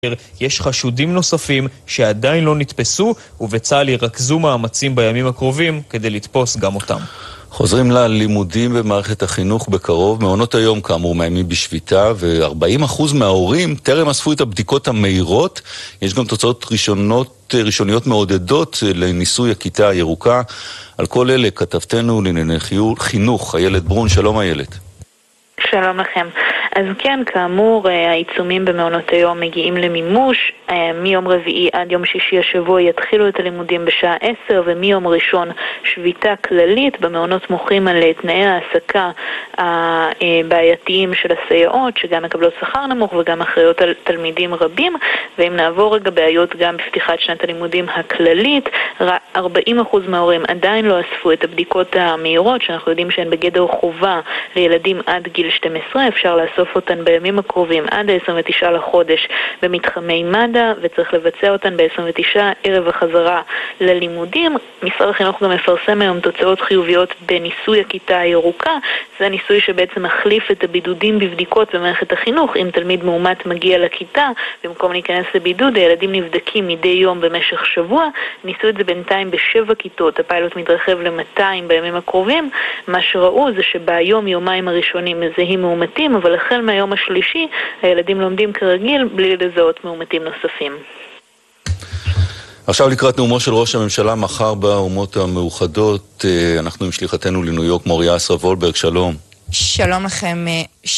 יש חשודים נוספים שעדיין לא נתפסו, ובצה"ל ירכזו מאמצים בימים הקרובים כדי לתפוס גם אותם. חוזרים ללימודים במערכת החינוך בקרוב. מעונות היום כאמור מאיימים בשביתה, ו40% מההורים טרם אספו את הבדיקות המהירות. יש גם תוצאות ראשוניות מעודדות לניסוי הכיתה הירוקה. על כל אלה כתבתנו לענייני חינוך, איילת ברון. שלום איילת. שלום לכם. אז כן, כאמור, העיצומים במעונות היום מגיעים למימוש. מיום רביעי עד יום שישי השבוע יתחילו את הלימודים בשעה 10, ומיום ראשון שביתה כללית. במעונות מוחים על תנאי העסקה הבעייתיים של הסייעות, שגם מקבלות שכר נמוך וגם אחריות על תלמידים רבים. ואם נעבור רגע בעיות גם בפתיחת שנת הלימודים הכללית, 40% מההורים עדיין לא אספו את הבדיקות המהירות, שאנחנו יודעים שהן בגדר חובה לילדים עד גיל 12. אפשר לאסוף אותן בימים הקרובים עד ה-29 לחודש במתחמי מד"א, וצריך לבצע אותן ב-29 ערב החזרה ללימודים. משרד החינוך גם מפרסם היום תוצאות חיוביות בניסוי הכיתה הירוקה. זה ניסוי שבעצם מחליף את הבידודים בבדיקות במערכת החינוך. אם תלמיד מאומת מגיע לכיתה, במקום להיכנס לבידוד, הילדים נבדקים מדי יום במשך שבוע. ניסו את זה בינתיים ב7 כיתות. הפיילוט מתרחב ל200 בימים הקרובים. מה שראו זה שביום-יומיים הראשונים מזהים מאומתים, אבל החל מהיום השלישי הילדים לומדים כרגיל בלי לזהות מאומתים נוספים. עכשיו לקראת נאומו של ראש הממשלה מחר באומות המאוחדות, אנחנו עם שליחתנו לניו יורק מוריה אסרה וולברג. שלום. שלום לכם.